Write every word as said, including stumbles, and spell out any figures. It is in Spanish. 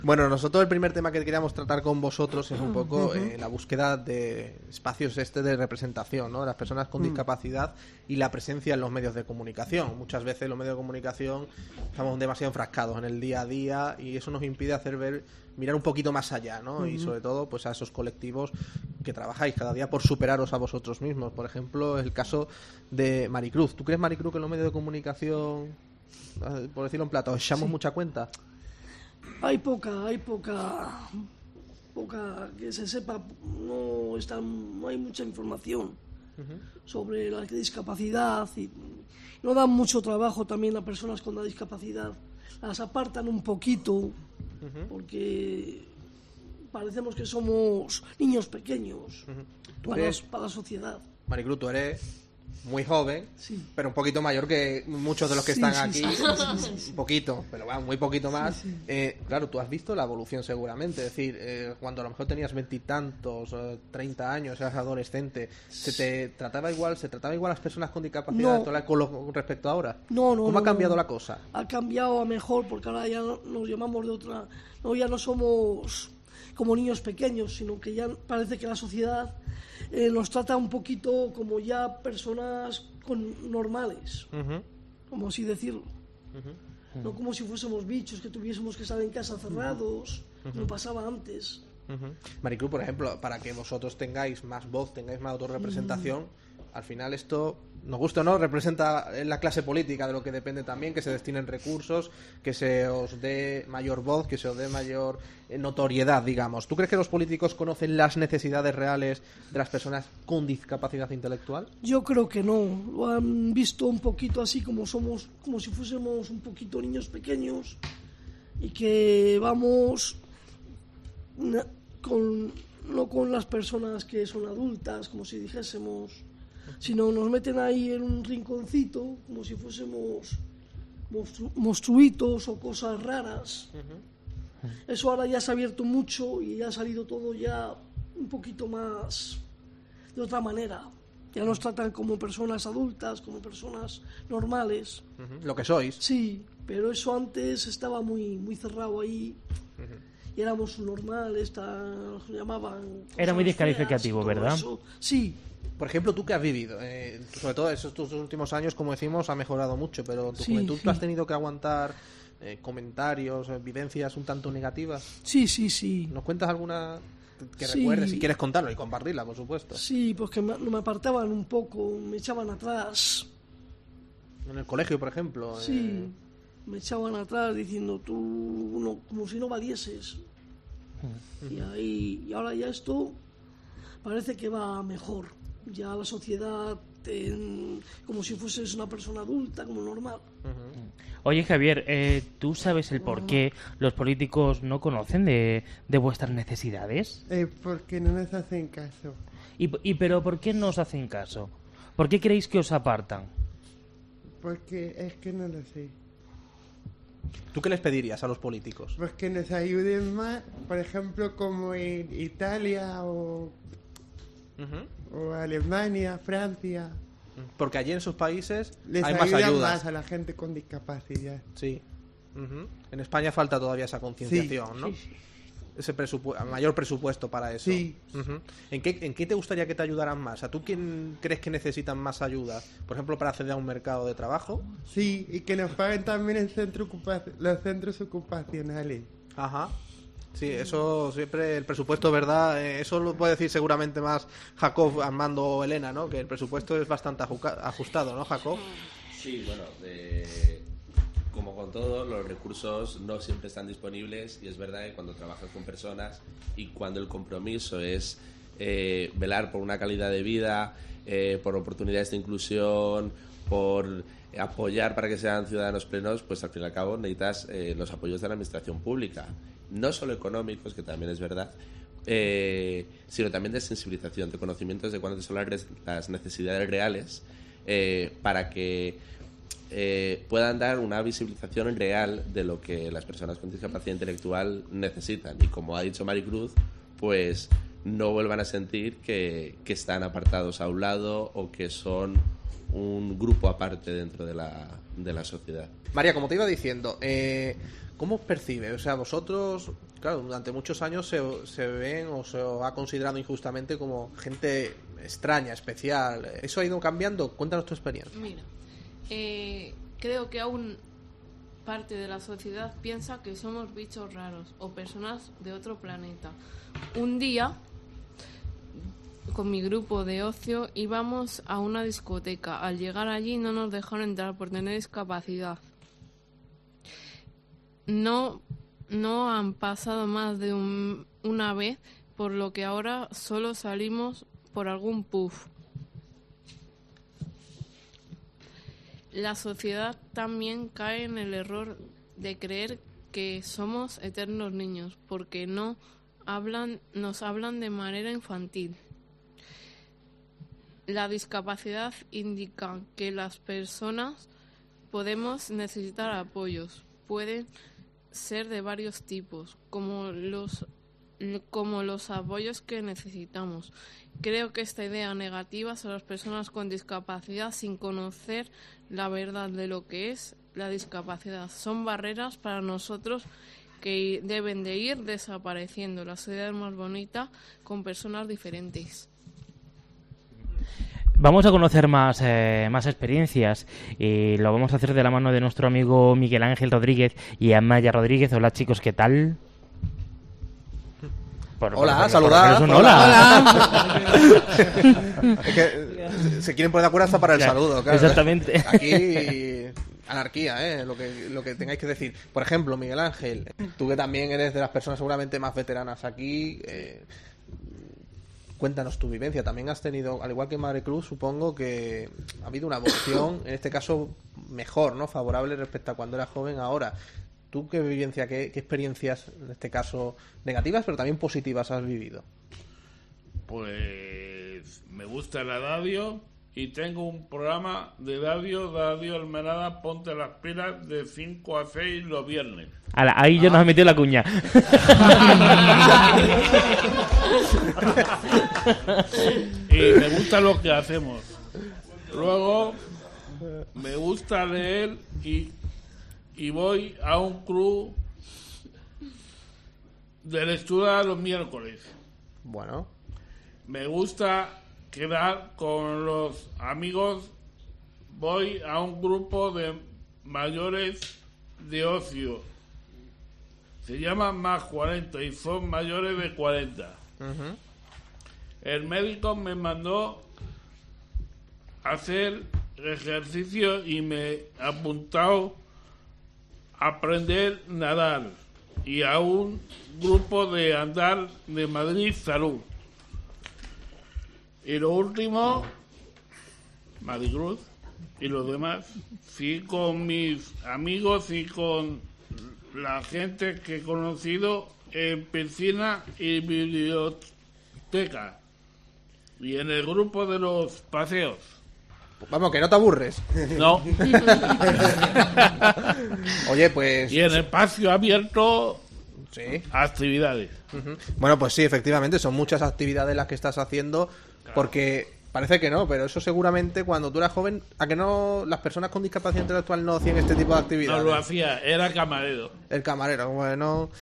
Bueno, nosotros el primer tema que queríamos tratar con vosotros es un poco eh, la búsqueda de espacios este de representación, ¿no? De las personas con discapacidad y la presencia en los medios de comunicación. Muchas veces los medios de comunicación estamos demasiado enfrascados en el día a día y eso nos impide hacer ver, mirar un poquito más allá, ¿no? Uh-huh. Y sobre todo pues a esos colectivos que trabajáis cada día por superaros a vosotros mismos. Por ejemplo, el caso de Maricruz. ¿Tú crees, Maricruz, que en los medios de comunicación, por decirlo en plata, os echamos sí. mucha cuenta? Hay poca, hay poca, poca que se sepa, no está, no hay mucha información uh-huh. sobre la discapacidad y no dan mucho trabajo también a personas con la discapacidad, las apartan un poquito uh-huh. porque parecemos que somos niños pequeños uh-huh. para, eres, para la sociedad. Maricruz, tú eres muy joven, sí. pero un poquito mayor que muchos de los que sí, están sí, aquí, sí, sí, sí. un poquito, pero va, muy poquito más. Sí, sí. Eh, claro, tú has visto la evolución seguramente, es decir, eh, cuando a lo mejor tenías veintitantos, eh, treinta años, eras adolescente, ¿se te trataba igual, se trataba igual a las personas con discapacidad no. con, lo, con respecto a ahora? No, no. ¿Cómo no, ha cambiado no. la cosa? Ha cambiado a mejor porque ahora ya nos llamamos de otra, no, ya no somos como niños pequeños, sino que ya parece que la sociedad eh, nos trata un poquito como ya personas con normales, uh-huh. como así decirlo, uh-huh. no como si fuésemos bichos que tuviésemos que estar en casa cerrados, uh-huh. como pasaba antes. Uh-huh. Maricruz, por ejemplo, para que vosotros tengáis más voz, tengáis más autorrepresentación, uh-huh. al final esto, nos gusta o no, representa la clase política, de lo que depende también, que se destinen recursos, que se os dé mayor voz, que se os dé mayor notoriedad, digamos. ¿Tú crees que los políticos conocen las necesidades reales de las personas con discapacidad intelectual? Yo creo que no. Lo han visto un poquito así como somos, como si fuésemos un poquito niños pequeños y que vamos con, no con las personas que son adultas, como si dijésemos, sino nos meten ahí en un rinconcito como si fuésemos monstru- monstruitos o cosas raras. Uh-huh. Eso ahora ya se ha abierto mucho y ya ha salido todo ya un poquito más de otra manera. Ya nos tratan como personas adultas, como personas normales. Uh-huh. Lo que sois. Sí, pero eso antes estaba muy muy cerrado ahí. Uh-huh. Y éramos normales, está, nos llamaban... Era muy descalificativo, ¿verdad? Eso. Sí. Por ejemplo, ¿tú qué has vivido? Eh, sobre todo esos tus últimos años, como decimos, ha mejorado mucho, pero en tu sí, juventud sí. ¿tú has tenido que aguantar eh, comentarios, eh, vivencias un tanto negativas? Sí, sí, sí. ¿Nos cuentas alguna que sí. recuerdes, si quieres contarlo y compartirla, por supuesto? Sí, pues que me, me apartaban un poco, me echaban atrás. En el colegio, por ejemplo. Sí, eh... me echaban atrás diciendo tú, no, como si no valieses. Uh-huh. Y ahí, y ahora ya esto parece que va mejor. Ya la sociedad, te, como si fueses una persona adulta, como normal. Uh-huh. Oye, Javier, eh, ¿tú sabes el por qué los políticos no conocen de, de vuestras necesidades? Eh, porque no nos hacen caso. ¿Y, y pero por qué no os hacen caso? ¿Por qué creéis que os apartan? Porque es que no lo sé. ¿Tú qué les pedirías a los políticos? Pues que nos ayuden más, por ejemplo, como en Italia o, uh-huh. o Alemania, Francia. Porque allí en esos países les hay más ayudas. más a la gente con discapacidad. Sí. Uh-huh. En España falta todavía esa concienciación, sí. ¿no? Sí, sí. Ese presupu- mayor presupuesto para eso. Sí. Uh-huh. ¿En qué, ¿En qué te gustaría que te ayudaran más? ¿A tú quién crees que necesitan más ayuda? Por ejemplo, para acceder a un mercado de trabajo. Sí, y que nos paguen también el centro ocupa- los centros ocupacionales. Ajá. Sí, eso siempre, el presupuesto, ¿verdad? Eh, eso lo puede decir seguramente más Jacob, Armando o Elena, ¿no? Que el presupuesto es bastante ajuca- ajustado, ¿no, Jacob? Sí, bueno, eh, como con todo, los recursos no siempre están disponibles y es verdad que cuando trabajas con personas y cuando el compromiso es eh, velar por una calidad de vida, eh, por oportunidades de inclusión, por apoyar para que sean ciudadanos plenos, pues al fin y al cabo necesitas eh, los apoyos de la administración pública. No solo económicos, que también es verdad, eh, sino también de sensibilización, de conocimientos de cuáles son las necesidades reales eh, para que eh, puedan dar una visibilización real de lo que las personas con discapacidad intelectual necesitan. Y como ha dicho Maricruz, pues no vuelvan a sentir que, que están apartados a un lado o que son un grupo aparte dentro de la, de la sociedad. María, como te iba diciendo, eh, ¿cómo os percibe? O sea, vosotros, claro, durante muchos años se, se ven o se os ha considerado injustamente como gente extraña, especial. ¿Eso ha ido cambiando? Cuéntanos tu experiencia. Mira, eh, creo que aún parte de la sociedad piensa que somos bichos raros o personas de otro planeta. Un día, con mi grupo de ocio, íbamos a una discoteca. Al llegar allí no nos dejaron entrar por tener discapacidad. No, no han pasado más de un, una vez, por lo que ahora solo salimos por algún puff. La sociedad también cae en el error de creer que somos eternos niños, porque no hablan, nos hablan de manera infantil. La discapacidad indica que las personas podemos necesitar apoyos. Pueden ser de varios tipos, como los, como los apoyos que necesitamos. Creo que esta idea negativa sobre las personas con discapacidad, sin conocer la verdad de lo que es la discapacidad, son barreras para nosotros que deben de ir desapareciendo. La sociedad es más bonita con personas diferentes. Vamos a conocer más, eh, más experiencias y lo vamos a hacer de la mano de nuestro amigo Miguel Ángel Rodríguez y Amaya Rodríguez. Hola chicos, ¿qué tal? Por, hola, por, saludad. Por, por hola. hola. Es que se quieren poner de acuerdo hasta para el ya, saludo, claro. Exactamente. Aquí anarquía, ¿eh? Lo que, lo que tengáis que decir. Por ejemplo, Miguel Ángel, tú que también eres de las personas seguramente más veteranas aquí, eh, cuéntanos tu vivencia. También has tenido, al igual que Madre Cruz, supongo que ha habido una evolución, en este caso mejor, ¿no? Favorable respecto a cuando eras joven ahora. ¿Tú qué vivencia, qué, qué experiencias, en este caso negativas, pero también positivas has vivido? Pues me gusta la radio y tengo un programa de radio, Radio Almenada, Ponte las Pilas, de cinco a seis los viernes. Ala, ahí ya ah. nos has metido la cuña. Y me gusta lo que hacemos. Luego me gusta leer y y voy a un club de lectura los miércoles. Bueno. Me gusta quedar con los amigos. Voy a un grupo de mayores de ocio. Se llaman Más cuarenta y son mayores de cuarenta. Uh-huh. El médico me mandó a hacer ejercicio y me he apuntado aprender a nadar y a un grupo de andar de Madrid Salud. Y lo último, Madrid Cruz y los demás, sí, con mis amigos y con la gente que he conocido en piscina y biblioteca y en el grupo de los paseos. Vamos, que no te aburres. No. Oye, pues... Y en espacio abierto, sí, actividades. Uh-huh. Bueno, pues sí, efectivamente, son muchas actividades las que estás haciendo, claro. Porque parece que no, pero eso seguramente cuando tú eras joven, ¿a que no las personas con discapacidad intelectual no hacían este tipo de actividades? No lo hacía, era camarero. El camarero, bueno...